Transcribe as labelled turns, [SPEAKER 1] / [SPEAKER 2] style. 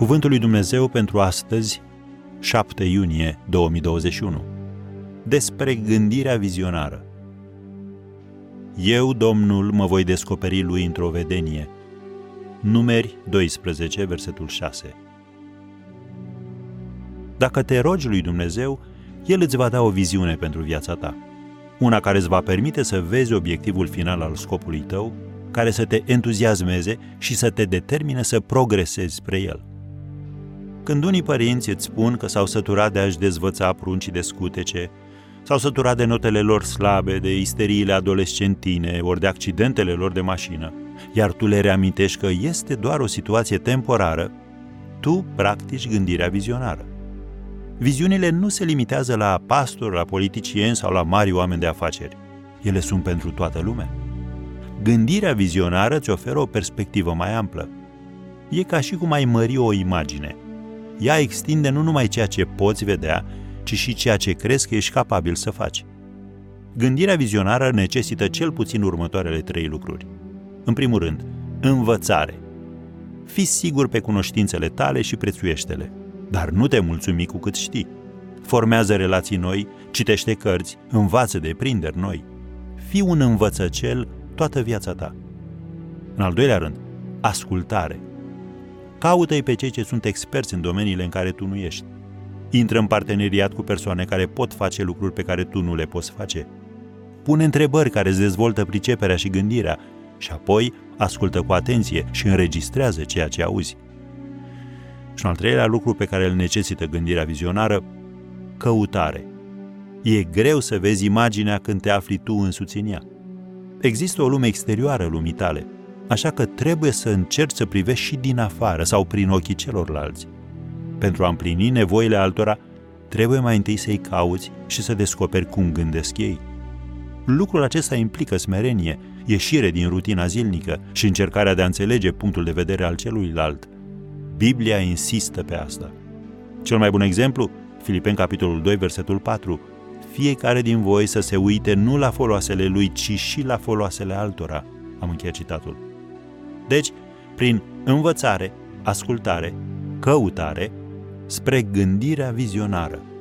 [SPEAKER 1] Cuvântul lui Dumnezeu pentru astăzi, 7 iunie 2021. Despre gândirea vizionară. Eu, Domnul, mă voi descoperi lui într-o vedenie. Numeri 12, versetul 6. Dacă te rogi lui Dumnezeu, El îți va da o viziune pentru viața ta. Una care îți va permite să vezi obiectivul final al scopului tău, care să te entuziasmeze și să te determine să progresezi spre el. Când unii părinți îți spun că s-au săturat de a-și dezvăța pruncii de scutece, s-au săturat de notele lor slabe, de isteriile adolescentine, ori de accidentele lor de mașină, iar tu le reamintești că este doar o situație temporară, tu practici gândirea vizionară. Viziunile nu se limitează la pastori, la politicieni sau la mari oameni de afaceri. Ele sunt pentru toată lumea. Gândirea vizionară îți oferă o perspectivă mai amplă. E ca și cum ai mări o imagine. Ea extinde nu numai ceea ce poți vedea, ci și ceea ce crezi că ești capabil să faci. Gândirea vizionară necesită cel puțin următoarele 3 lucruri. În primul rând, învățare. Fii sigur pe cunoștințele tale și prețuiește-le, dar nu te mulțumi cu cât știi. Formează relații noi, citește cărți, învață deprinderi noi. Fii un învățăcel toată viața ta. În al doilea rând, ascultare. Caută-i pe cei ce sunt experți în domeniile în care tu nu ești. Intră în parteneriat cu persoane care pot face lucruri pe care tu nu le poți face. Pune întrebări care îți dezvoltă priceperea și gândirea și apoi ascultă cu atenție și înregistrează ceea ce auzi. Și un al treilea lucru pe care îl necesită gândirea vizionară, căutare. E greu să vezi imaginea când te afli tu însuți în ea. Există o lume exterioară lumii tale, așa că trebuie să încerci să privești și din afară sau prin ochii celorlalți. Pentru a împlini nevoile altora, trebuie mai întâi să-i cauți și să descoperi cum gândesc ei. Lucrul acesta implică smerenie, ieșire din rutina zilnică și încercarea de a înțelege punctul de vedere al celuilalt. Biblia insistă pe asta. Cel mai bun exemplu, Filipeni capitolul 2, versetul 4. Fiecare din voi să se uite nu la foloasele lui, ci și la foloasele altora. Am încheiat citatul. Deci, prin învățare, ascultare, căutare, spre gândirea vizionară.